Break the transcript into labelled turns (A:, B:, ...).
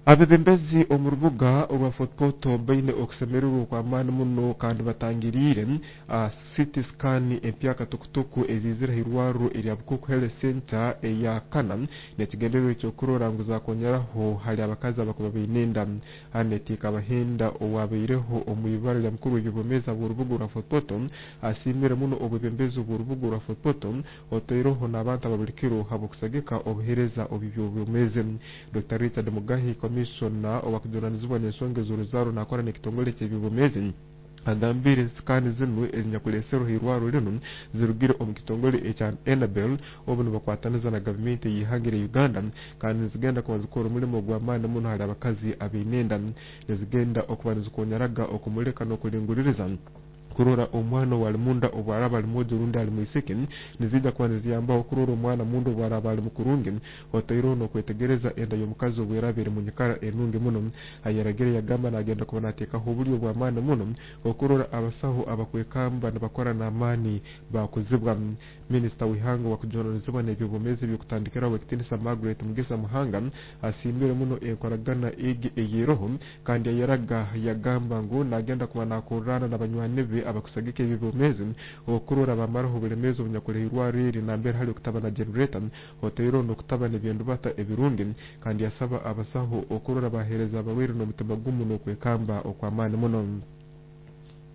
A: abebembezi omurubuga olwa footpoto baine okusemererwa kwa maani muno kandi batangirire city scan empya katukutuku ezizira hirwaro erya bukuku health center eya kana nekigenderero ekyokurora ngu zakonyeraho hali abakazi abakuba bainenda hanetika abahenda owabaireho omwibara lya mukuru w'ebyobwomezi bw'orubuga olwa footpoto asimire muno obwebembezi bw'orubuga olwa footpoto otaireho n'abantu ababulikiro habw'okusagika obuhereza oby'ebyobwomezi. Dr. Richard Mugahi komishona owakujuranizibwa n'ensonga ez'oruzaro nakora n'ekitongole ky'ebyobwomezi agambire sikani zinu ezinyakulesero hirwaro lino zirugire omu kitongole ekya Enabel obu nibakwataniza na gavumenti yihangire Uganda kandi nizigenda kuba zikora omulimo gw'amaani muno hali abakazi abinenda nizigenda okuba nizikonyeraga okumuleka n'okulinguririza kurora omwana wali munda obwaraba ali mojo rundi ali mwisiki nizija kuba niziyambaho kurora omwana munda obwaraba ali mukurungi otairoho n'okwetegereza enda y'omukazi obwerabire mu nyikara enungi muno ayeragire yagamba nagenda kuba nateekaho oburyo bw'amaani muno okurora abasaho abakwekamba nibakora n'amaani bakuzibwa. Minisita w'ihanga wakujuranizibwa n'ebyobwomezi by'okutandikiraho ekitinisa Margaret Mugisa Muhanga asimbire muno enkoragana egi eyiroho kandi yayeraga yagamba ngu nagenda kuba nakorana n'abanywani be abakusagika ebyobwomezi okurora bamaraho obulemeezi obunyakulehirwa riri nambere hali okutaba na generator otairoho n'okutaba n'ebintu bata ebirungi kandi yasaba abasaho okurora bahereza abarwaire n'omutima gumu n'okwekamba okw'amaani muno.